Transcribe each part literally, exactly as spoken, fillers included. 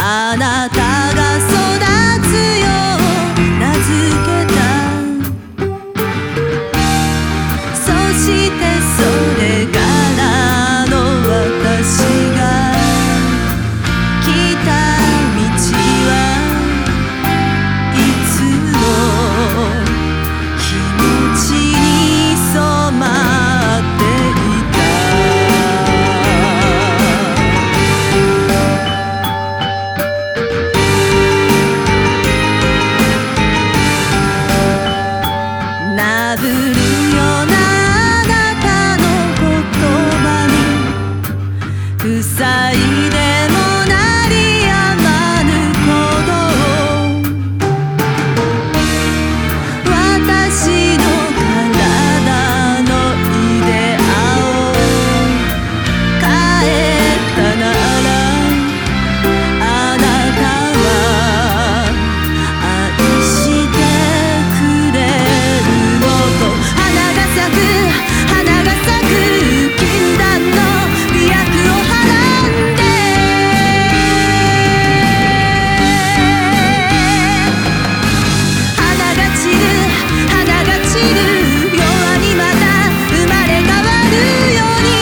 あなたが育つよう名付けた。そしてそれからの私が来た道はいつも気持ちに染まっていた。なぶるようなあなたの言葉に塞いでも鳴りやまぬ鼓動。私の体のイデアを変えたならあなたは愛してくれるのと。花が咲く花が咲く禁断の美薬をはらんで花が散る花が散る夜にまた生まれ変わるように。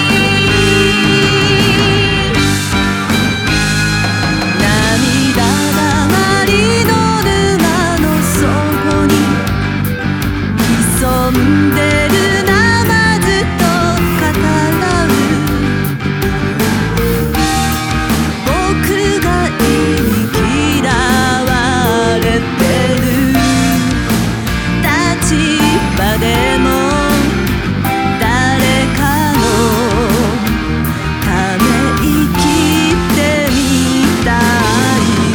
涙だまりの沼の底に潜んでるナマズと語らう。僕が言い嫌われてる立場でも誰かのため生きてみたいよ。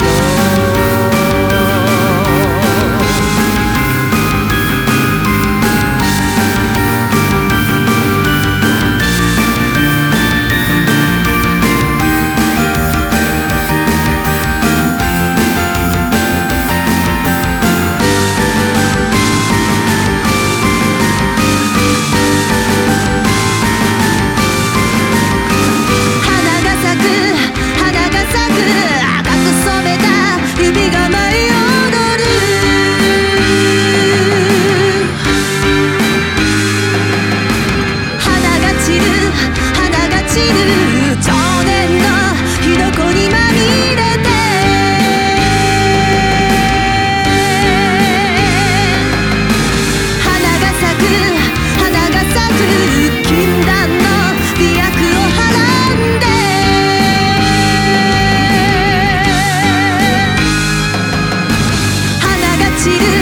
花が咲く花が咲く赤く染めた指が舞い踊る。花が散る花が散る情念の火の粉にまみれて。花が咲く花が咲く禁断の美薬をはらんで花が散る